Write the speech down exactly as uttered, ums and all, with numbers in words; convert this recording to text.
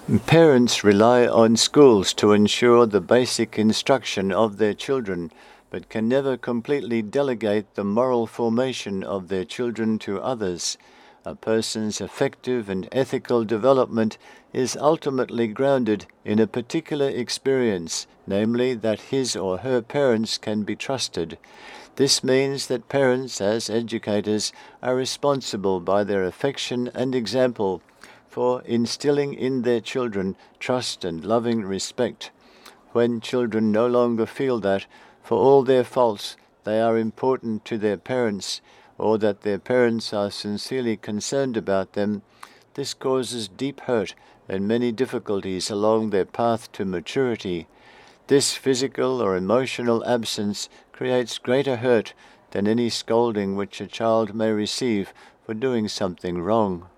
Parents rely on schools to ensure the basic instruction of their children, but can never completely delegate the moral formation of their children to others. A person's effective and ethical development is ultimately grounded in a particular experience, namely that his or her parents can be trusted. This means that parents, as educators, are responsible by their affection and example for instilling in their children trust and loving respect. When children no longer feel that, for all their faults, they are important to their parents, or that their parents are sincerely concerned about them, this causes deep hurt and many difficulties along their path to maturity. This physical or emotional absence creates greater hurt than any scolding which a child may receive for doing something wrong.